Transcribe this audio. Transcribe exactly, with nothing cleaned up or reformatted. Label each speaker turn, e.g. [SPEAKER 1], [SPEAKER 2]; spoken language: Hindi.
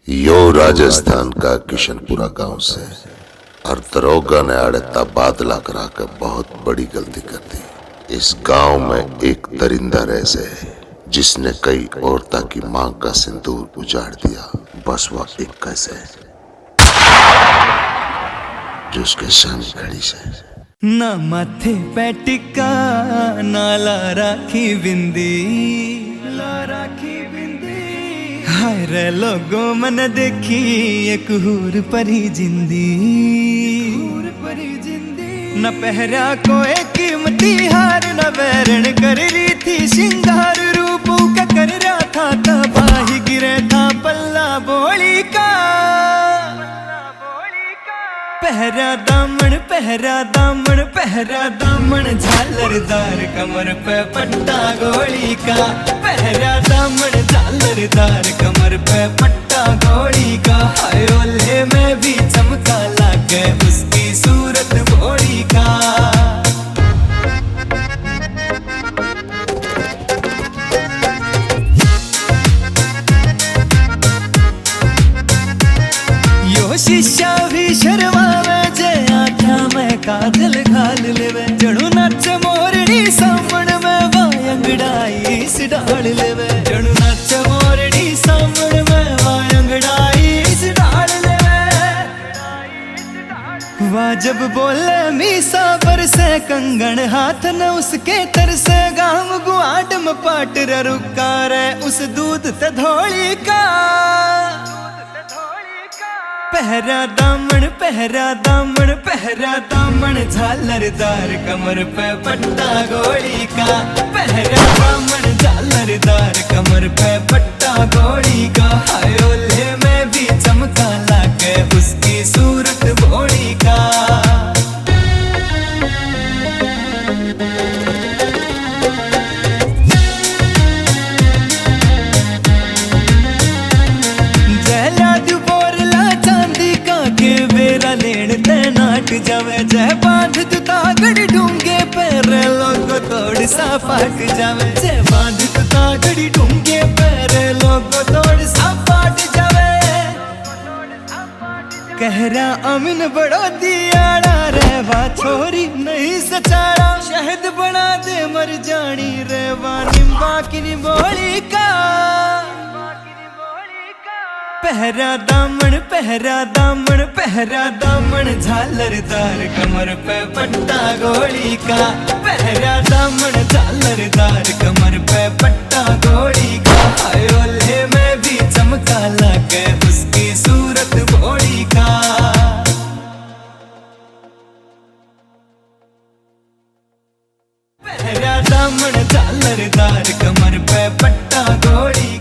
[SPEAKER 1] यो राजस्थान का किशनपुरा गांव से और दरोगा ने आड़े तबादला करा कर बहुत बड़ी गलती कर दी। इस गांव में एक दरिंदा रैसे है जिसने कई औरता की मांग का सिंदूर उजाड़ दिया। बस वह एक कैसे जो उसके सामने खड़ी से
[SPEAKER 2] ना माथे पे टिक्का ना ला राखी बिंदी, ला राखी बिंदी। हाय रे लोगों मन देखी एक हूर परी जिंदी, हूर परी जिंदी। न पहरा कोई कीमती हार न वैरण कर रही थी सिंगार रूप का कर रहा था तबाही गिरे था पल्ला बोली का। पहरा दामन पहरा दामन पहरा दामन झालरदार कमर पे पट्टा गोली का। पहरा दामन झालरदार कमर पे पट्टा गोली का। हाय ओले में भी चमका लागे उसकी सूरत भोली का। यो शीशा भी शर्मावे काजल घाल लेवे जड़ू नाच मोरनी सामण में वायंगड़ाई से डाल लेवे। जड़ू नाच मोरनी सामण में वायंगड़ाई से डाल लेवे। वाजब बोले मीसा पर से कंगन हाथ न उसके तरसे गाम गुआड में पाट रुका रे उस दूध ते धोली का। पहरा दामन पहरा दामन पहरा दामन झालरदार कमर पे पट्टा गोली का। पहरा दामन झालरदार कमर पे पट्टा गोली का। हाय ओले में भी चमका लागे उसकी सूरत भोली का। जावे जय बांध तुता गड़ी ढूंगे पैर लोग तोड़ सा फाट जावे। जय बांध तुता गड़ी ढूंगे पैर लोग तोड़ सा फाट जावे। कहरा अमीन बड़ो दियाड़ा रे वा छोरी नहीं सचारा शहद बना दे मर जानी रे वा निम्बा की बोली का। पहरा दामन पहरा दामन पहरा दामन झालरदार कमर पे पट्टा गोली का। पहरा दामन झालरदार कमर पे पट्टा गोली का। हाय ओले में भी चमका लागे उसकी सूरत भोली का। पहरा दामन झालरदार कमर पे पट्टा गोली